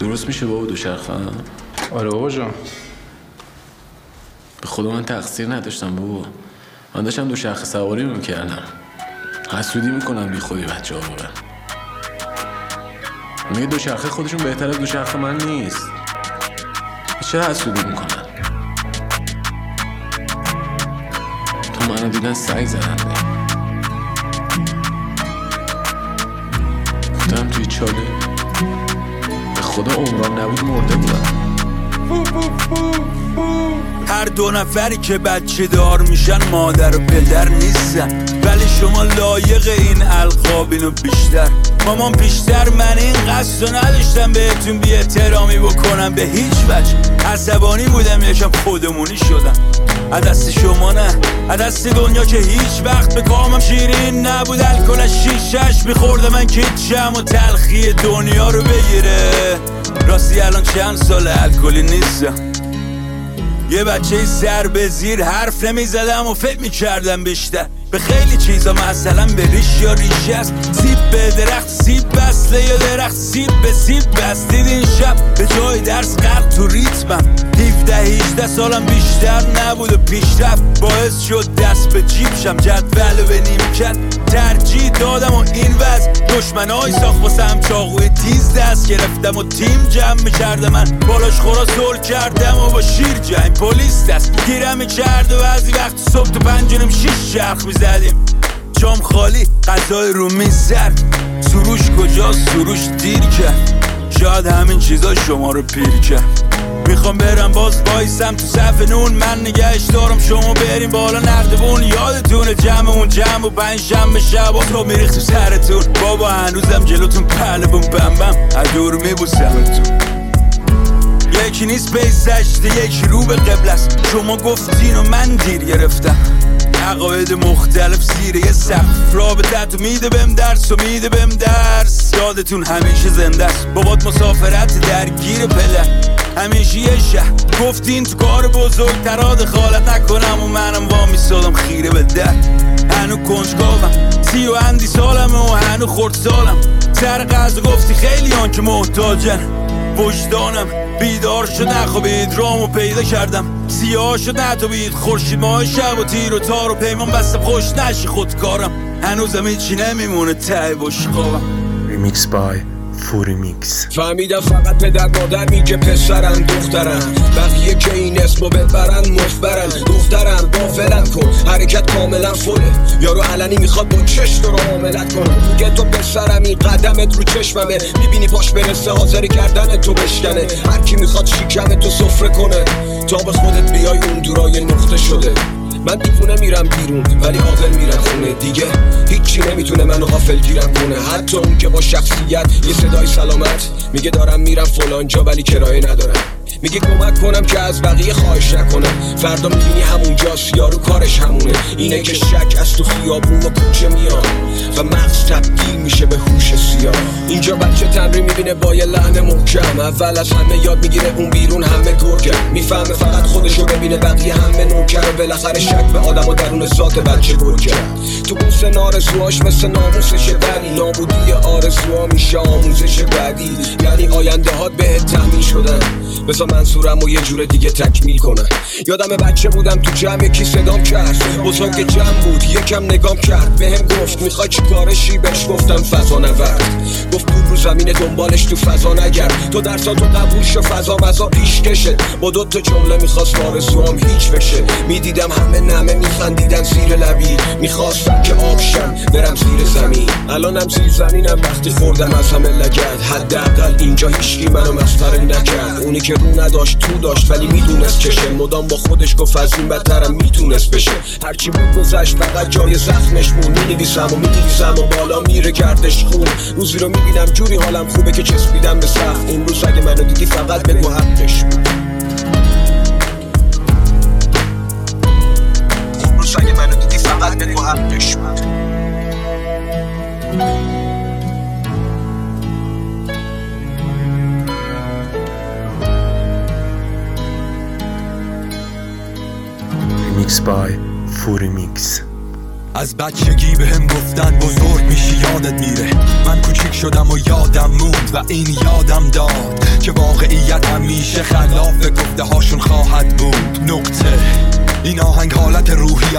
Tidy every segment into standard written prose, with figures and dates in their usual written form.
درست میشه بابا دوچرخه؟ آره بابا جان. به خدا من تقصیر نداشتم بابا. من داشتم دوچرخه سواری میکردم. حسودی میکنم بی خودی بچه ها بابا. میگه دوچرخه خودشون بهتر از دوچرخه من نیست. چرا حسودی میکنن؟ تو منو دیدن سگ زدن بودم توی چاله. به خدا عمران نبود مرده بودم. هر دو نفری که بچه دار میشن مادر و پدر نیستن، ولی شما لایق این القابین و بیشتر. مامان بیشتر من این قصد نداشتم بهتون بی احترامی بکنم به هیچ وجه. عصبانی بودم یکم خودمونی شدم. از دست شما نه، از دست دنیا که هیچ وقت به کامم شیرین نبود. الکل شیشش میخورده من کیچم و تلخی دنیا رو بگیره. راستی الان چند سال الکلی نیستم. یه بچه سر به زیر حرف نمیزدم و فکر میکردم بیشتر به خیلی چیزا، مثلا به ریش یا ریشه است. سیب به درخت سیب بسته یا درخت سیب به سیب بستید این شب. به جای درس غرق تو ریتمم. 17-18 سالم بیشتر نبود و پیشرفت باعث شد دست به جیب شم. جدول به نیمکت ترجیح دادم و این وضع دشمنای ساخت واسم چاقوی تیز دست گرفتم و تیم جمع میکردم. من بالاش خورا سول کردم و با شیر جنگ پلیس دست گیرم میکرد و بعضی وقت صبح تو 5:06 چرخ میزدیم. جام خالی غذای رو میز سرد. سروش کجاست؟ سروش دیر کرد. شاید همین چیزا شما رو پیر کرد. میخوام برم باز وایسم تو صف نون. من نگهش دارم شما بریم بالا نردبون. یادتونه جمع اون جمع و 5 شنبه شب تو میریخت تو سرتون. بابا هنوزم جلوتون پهلوون بمبم از دور میبوسمتون. یکی نیست بیزشته یکی رو به قبل است. شما گفتین و من دیر گرفتم. عقاید مختلف زیر یه سقف. رابطت میده بهم درس و میده بهم درس. یادتون همیشه زنده است. بابات مسافرت درگیر پدر. همیشه یه شهر گفتین تو کار بزرگترا دخالت نکنم و منم وامی سالم خیره به در. هنو کنجکاوم 30 و اندی سالم و هنو خورد سالم. سر قضا گفتی خیلی آن که محتاجن. وجدانم بیدار شد نخوابید رامو پیدا کردم. سیاه شد نتابید خورشید ماه شب و تیر و تار و پیمان بستم خوش نشی خودکارم. هنوزم هیچی نمیمونه ته بشقابم. ریمیکس بای فوریمیکس. فهمیدم فقط پدر مادر میگه پسرم دخترم. بقیه که این اسمو ببرن مفبرن. دخترم غافلم کن حرکت کاملا فله. یارو علنی میخواد با چش تو رو معاملت کنه. میگه تو پسرمی قدمت رو چشممه. میبینی پاش برسه حاضری کردن تو بشکنه. هر کی میخواد شیکم تو سفره کنه. تا به خودت بیای اون دورای نقطه شده. من دیوونه میرم بیرون ولی عاقل میرم خونه. دیگه هیچی نمیتونه منو غافل گیرم کنه. حتی اون که با شخصیت یه صدای سلامت میگه دارم میرم فلان جا ولی کرایه ندارم. میگه کمک کنم که از بقیه خواهش نکنم. فردا میبینی همونجاست یارو کارش همونه. اینه که شک از تو خیابون و کوچه میاد و مغز تبدیل میشه به هوش سیاه. اینجا بچه تمرین میبینه با یه لحن محکم. اول از همه یاد میگیره اون بیرون همه گرگه. میفهمه فقط خودشو ببینه بقیه همه نوکر. بالاخره شک به آدم و درون ذات بچه گرگه. تو اون سن آرزوهاش مثل ناموسش ولی نابودی آرزوها میشه آموزش بعدی. یعنی آینده هات بهت تأمین شدن. بذار منصورم و یه جور دیگه تکمیل کنم. یادم بچه بودم تو جمع یکی صدام کرد. بزرگ جمع بود یکم نگام کرد. بهم گفت میخوای چی کارشی؟ بهش گفتم فضا نورد. گفت دور رو زمین دنبالش تو فضا نگرد. تو درساتو قبول شو فضا مزا پیشکشه. با 2 تا جمله میخواست آرزوام هیچ بشه. میدیدم همه نمه میخندیدن زیر لبی. میخواستم که آب شم برم زیر زمین. الانم زیر زمینم وقتی خوردم از همه لگد. حداقل اینجا هیچکی منو مسخره نکرد. اونی که رو نداشت تو داشت ولی میدونست چشه. مدام با خودش گفت از این بدترم میتونست بشه. هرچی بود گذشت فقط جای زخمش مون. مینویسم و بالا میره گردش خون. روزی رو میبینم جوری حالم خوبه که چسبیدم به سقف. اون روز اگه منو دیدی فقط بگو حقش بود. اون روز اگه منو دیدی فقط بگو حقش بود. ریمیکس بای فوریمیکس. از بچگی بهم گفتن بزرگ میشی یادت میره. من کوچیک شدم و یادم موند و این یادم داد که با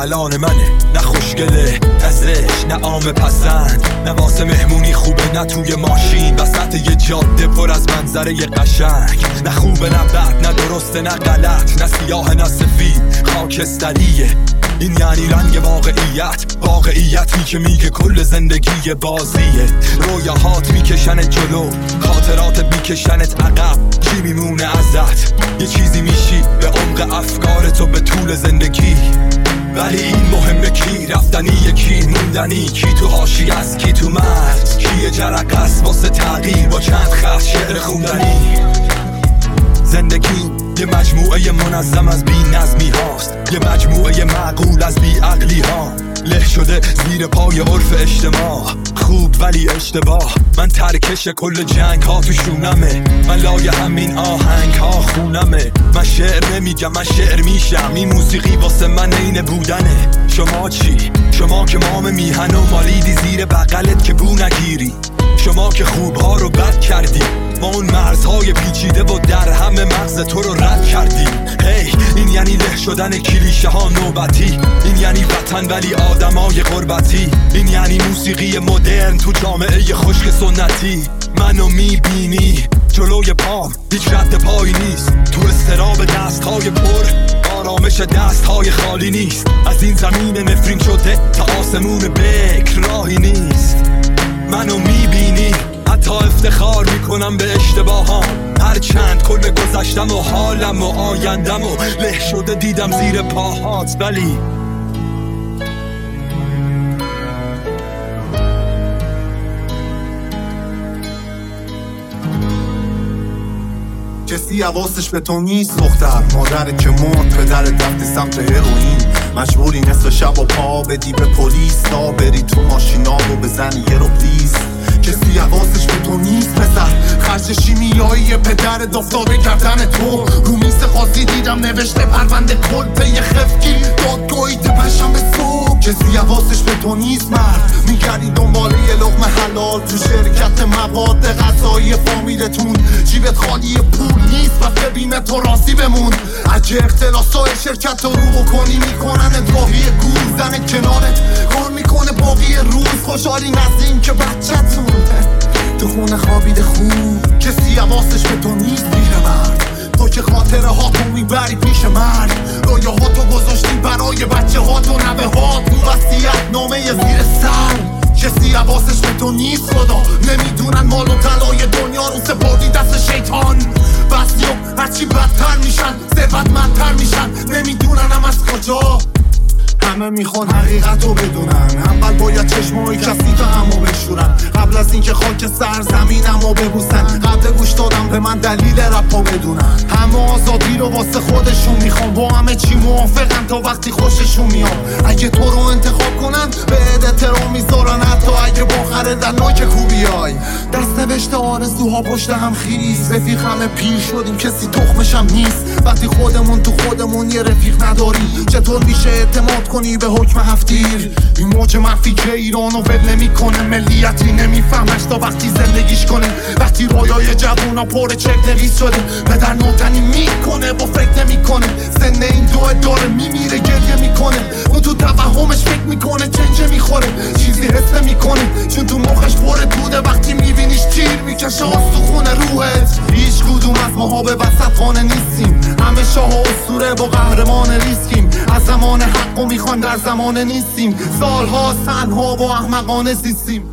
الان منه، نه خوشگله نه زشت نه عام پسند، نه واسه مهمونی خوبه نه توی ماشین وسط یه جاده پر از منظره قشنگ، نه خوبه نه بد نه درسته نه غلط، نه سیاه نه سفید خاکستریه. این یعنی رنگ واقعیتی که میگه کل زندگی بازیه. رویاهات میکشنت جلو، خاطراتت میکشنت عقب، چی میمونه ازت؟ یه چیزی میشی به عمق افکارتو به طول زندگی. ولی این مهمه کی رفتنی، کی موندنی، کی تو حاشیه است کی تو مرز، کی جرقه است واسه تغییر با چند خط شعر خوندنی. زندگی یه مجموعه منظم از بی نظمی هاست، یه مجموعه معقول از بی عقلی ها، له شده زیر پای عرف اجتماع. خوب ولی اشتباه، من ترکش کل جنگ ها تو شونمه، من لای همین آهنگ ها خونمه. من شعر نمیگم من شعر میشم، این موسیقی واسه من عین بودنه. شما چی؟ شما که مام میهن و مالیدی زیر بغلت که بو نگیری، شما که خوبها رو بد کردی، ما اون مرزهای پیچیده و در همه مغز تو رو رد کردیم. هی این یعنی له شدن کلیشه ها نوبتی، این یعنی وطن ولی آدمای غربتی، این یعنی موسیقی مدرن تو جامعه خشک سنتی. منو میبینی جلوی پام هیچ رد پایی نیست، تو استراب دستهای پر آرامش دستهای خالی نیست. از این زمین نفرین شده تا آسمون بکر راهی نیست. منو میبینی حتی افتخار میکنم به اشتباهام، هرچند کل گذشتم و حالم و آیندم و له شده دیدم زیر پاهات. ولی کسی حواسش به تو نیست دختر، مادرت که مرد، پدرت رفتی سمت هروئین، مجبوری نصف شب و پا بدی به پلیس تا بری تو ماشینا و بزنی یه رو پلیس. کسی حواسش به تو نیست پسر، خرج شیمیایی پدرت افتاده کردن تو. رو میز قاضی دیدم نوشته پرونده کل پی خفگی دادگاهی پشم به صبح. کسی حواسش به تو نیست مرد، میگردی دنباله یه لقمه حلال تو شرکت مواد غذایی فامیلتون، جیبت خالی پول نیست و ببینه تو راضی بمون. اگه اختلاسای شرکت رو بکنی میکنن راهی گور، زن کنارت کار میکنه باقی روز، خوشحالی نزدیم که بچه‌تون تو خونه خوابیده خوب. کسی حواسش به تو نیست پیرمرد، تو که خاطره ها تو میبری پیش مرد، رویه ها تو گذاشتی برای بچه ها تو نوه ها تو وصیت نامه زیر سر. کسی حواسش به تو نیست خدا، نمیدونن مال و طلای دنیا رو سپردی دست شیطان. بسیو هرچی بدتر میشن ثروتمندتر میشن، نمیدونن هم از کجا. همه میخوان حقیقت رو بدونن، اول باید چشمای کسی تو همو بشورن، قبل از اینکه خاک سرزمینمو ببوسن. قبل گوش دادم به من دلیل رپا بدونن، همه آزادی رو واسه خودشون میخوان، با همه چی موافقن تا وقتی خوششون میاد. اگه تو رو انتخاب کنن به احترام میذارن، حتی اگه با خریدن که خوبیای. دست نوشته آرزوها پشت هم خیز، رفیق همه پیر شدیم کسی تخمشم نیست. وقتی خودمون تو خودمون یه رفیق نداریم، چطور میشه اعتماد کنی به حکم هفتیر؟ این موج منفی که ایرانو ول نمیکنه، ملیتی نمیفهمش تا وقتی زندگیش کنه. وقتی رویای جوونا پر چک نویس شده، پدر نوتنی میکنه با فکر نمیکنه، سن این دوه داره میمیره گریه میکنه. اون تو توهمش فکر میکنه چنجه میخوره، چیزی حس نمیکنه چون تو مخش پر دوده. وقتی میبینیش تیر میکشه استخون روحت. هیچ کدوم از ماها به وسط خانه نیستیم، همه شاه و اسطوره با قهرمان ریسکیم. از زمان حقو میخوان در زمان نیستیم، سالها تنها و احمقانه زیستیم.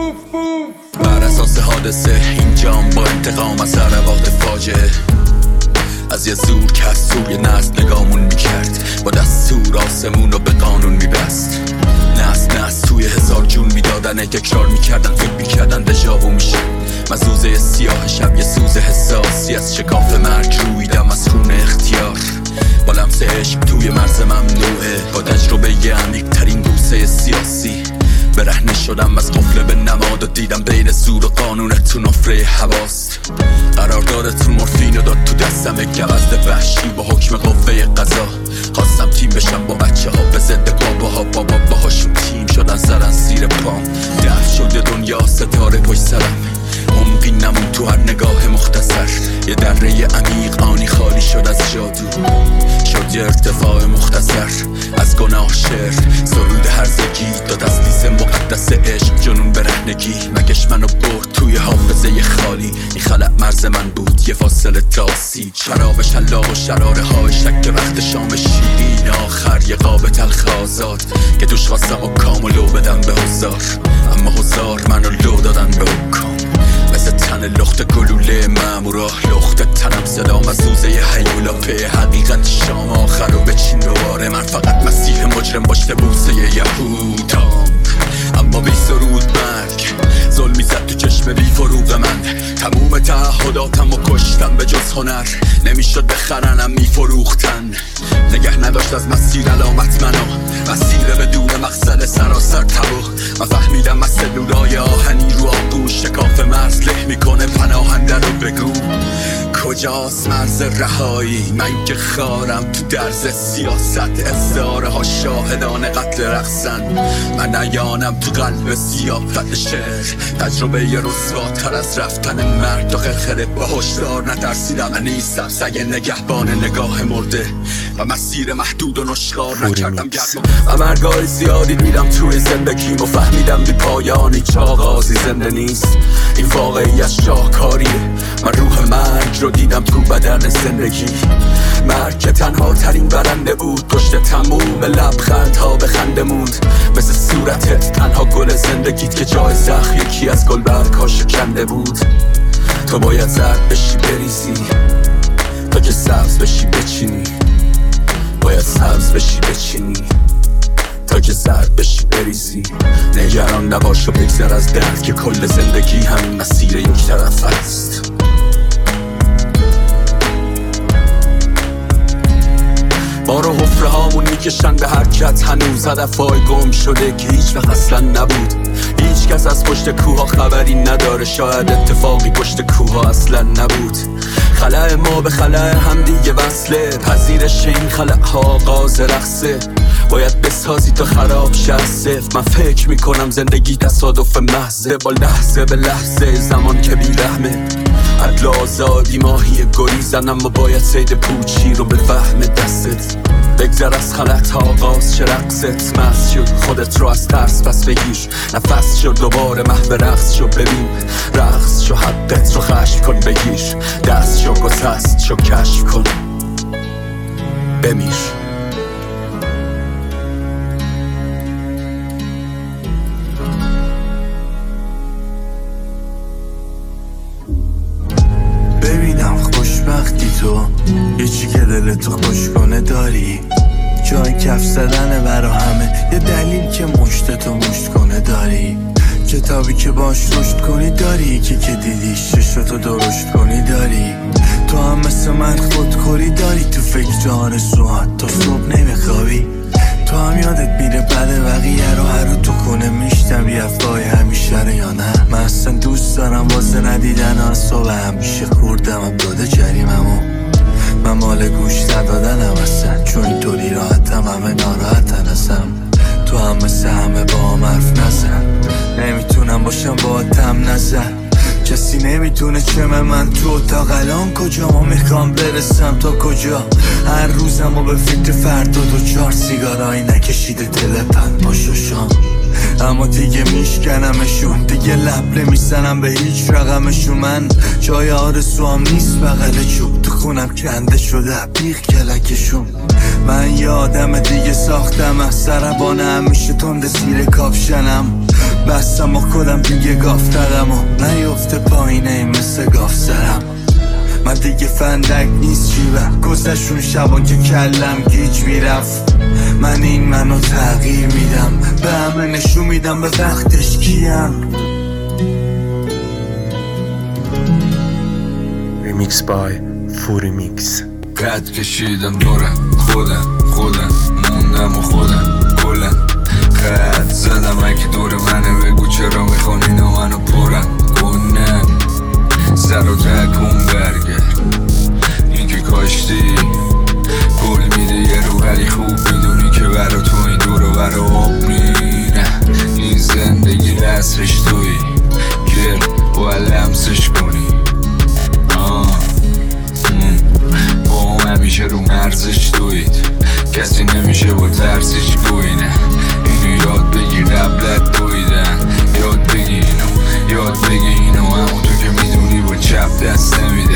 بر اساس حادثه اینجام با انتقام از هر وقت فاجعه، از یه زور کس سوی نسل نگامون میکرد، با دستور آسمون رو به قانون میبست. نسل توی هزار جون میدادن، تکرار میکردن فکر میکردن دژاوو میشه. مزوزه سیاه شب یه سوز حساسی، از شکاف مرگ رویدم از خون اختیار. با لمس عشق توی مرز ممنوعه، با تجربه یه عمیق ترین بوسه سیاسی. برهنه شدم از قفل به نماد و دیدم بین زور و قانون تو نفره حواست. قراردادتون مورفین رو داد تو دستم، گوزد وحشی با حکم قوه قضا. خواستم تیم بشم با بچه ها به ضد باباها، بابا باهاشون تیم شدن زدن زیر پام. دفع شده دنیا ستاره پشت سرم، عمقی نمون تو هر نگاه مختصر. یه دره عمیق آنی خالی شد از جادو، شد بود یه ارتفاع مختصر از گناه شعر سرود هرزگی داد از لیز مقدس عشق جنون برهنگی مگش منو برد توی حافظه خالی این خلق مرز من بود یه فاصله تاسی شراب شلاق و شراره های شک وقت شام شیرین آخر یه قاب تلخ آزاد که دوش خواستم و کام و لو بدم به هزار اما هزار منو لو دادن به حکام مثل تن لخت گلوله مامورا لخت تنم صدام از سوزه هیولا په حقیقت شام آخر رو بچین دوباره من فقط مسیح مجرم باشته بوسه یهودام اما بی سرود مرگ ظلمی زد تو چشم بی فروغ من تموم تعهداتم و کشتم به جز هنر نمیشد بخرنم میفروختن نگه نداشت از مسیر علامت منو مسیر بدون مقصد سراسر تبو من فهمیدم از سلولای آهنی رو آغوش شکاف مرز له میکنه پناهنده رو بگو کجاست مرز رهایی من که خارم تو درز سیاست استعاره ها شاهدان قتل رقصن من نیانم تو قلب سیاه قتل شعر تجربه یه رسواتر از رفتن مرد تا خرخره با هشدار نترسیدم من نیستم سگ نگهبان نگاه مرده و مسیر محدود و نشخار نکردم گرم و مرگای زیادی دیدم توی زندگیم و فهمیدم بی پایانی چه آغازی زنده نیست این واقعی از شاهکاریه من روح مرگ رو دیدم تو بدن زندگی مرگ که تنها ترین برنده بود پشت تموم لبخندها به خنده موند مثل صورتت تنها گل زندگیت که جای زخم یکی از گل برگ‌ها شکنده بود تو باید زرد بشی بریزی تا که سبز بشی بچینی باید سبز بشی بچینی تا که زرد بشی بریزی نگران نباش و بگذر از درد که کل زندگی همین مسیر یک طرف است ما رو حفره هامون میکشن به حرکت هنوز هدفهای گم شده که هیچ وقت اصلا نبود هیچ کس از پشت کوها خبری نداره شاید اتفاقی پشت کوها اصلا نبود خلأ ما به خلأ هم دیگه وصله پذیرش این خلأ ها آغاز رقصه باید بسازی تا خراب شه از صفر من فکر میکنم زندگی تصادف محضه با لحظه به لحظه زمان که بیرحمه عدل آزادی ماهی گریزن اما باید صید پوچی رو به فهم دستت بگذر از خلط ها آغاز چه رقصت مست شد خودت رو از ترس پس بگیر نفس شد دوباره محو رقص شو ببین رقص شو حقت رو خشم کن بگیر دست شو گسست شو کشف کن بمیر خوشبختی تو یه چی که دلتو خوش کنه داری جای کف زدنه برا همه یه دلیل که مشتتو مشت کنه داری کتابی که باش رشد کنی داری یکی که دیدیش چشتو درشت کنی داری تو هم مثل من خودخوری داری تو فکر آرزوهات تا صبح نمیخوابی تو هم یادت میره بعد بقیه رو هر رو تو خونه میشتم یه افای همیشه رو یا نه من اصلا دوست دارم واسه ندیدن اصابه همیشه خوردم اب داده جریممو من مال گوش ندادنم اصلا چون اینطوری راحتم همه ناراحتن ازم تو هم مثل همه با هم حرف نزن نمیتونم باشم با تم نزن کسی نمیتونه چمه من تو اتاق الان کجا ما میخوام برسم تا کجا هر روزم و به فکر فردا دو چار سیگارایی نکشیده تلپن باشو شام اما دیگه میشکنمشون دیگه لب نمیزنم به هیچ رقمشون من جای آرزوام نیست بغل چوب تو خونم کنده شده بیغ کلکشون من یه آدم دیگه ساختم از سربانه همیشه تنده زیر کاپشنم بستم و خودم دیگه گافترم و نیفته پایینه مثل گاف سرم من دیگه فندک نیست جیبم گذشون شبا که کلم گیج میرفت من این منو تغییر میدم به همه نشون میدم به وقتش کیم Remix by Furimix قد کشیدم دورم خودم موندم و خودم کلم قد زدم اگه دور منه بگو چرا میخوان اینا منو پرم گنم سر و تکون برگرد این که کاشتی گل میده یه رو ولی خوب میدونی که برا تو این دور و برا آب میره این زندگی دستش توی گل باید لمسش کنی با هم همیشه رو مرزش توید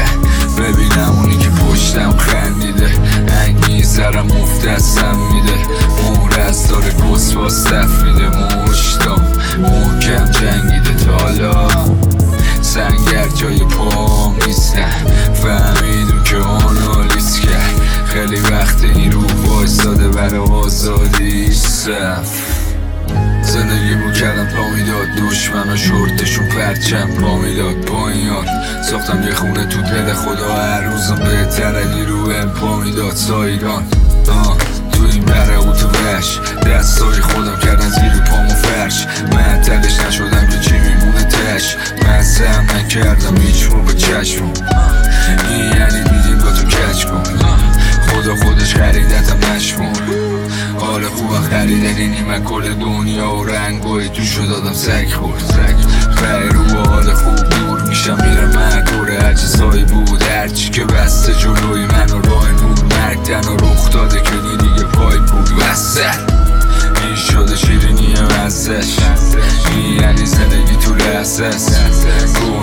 ببینم اونی که پشتم خندیده هنگ میزرم مفت دستم میده مهر از داره گسوا صف میده مشتم محکم جنگیده تالا سنگر جای پام نیستم فهمیدون که آنالیز کرد خیلی وقت این رو بایستاده برای آزادی صف زندگی رو کردم پا میداد دشمن و شورتشون پرچم پا میداد پایان ساختم یه خونه تو دل خدا هر روزم بهتره نیروهم پا میداد سایگان تو این بره و تو وش دستای خودم کردن زیر پامو فرش من تلش نشدم که چی میمونه تش من سهم نکردم هیچ رو به چشمم این یعنی دیدیم با تو کچ کن خدا خودش خریدتم نشمون حال خوبم خریدنی نیمه کل دنیا و رنگای توشو دادم سگ خورد خیلی رو با حال خوب دور میشم میرم مکوره هرچی سایی بود هرچی که بسته جلوی من و راه نور مرگ تن و رخ داده که دیگه پای بود وسط این شده شیرینی مزش این یعنی زندگی تو لحظه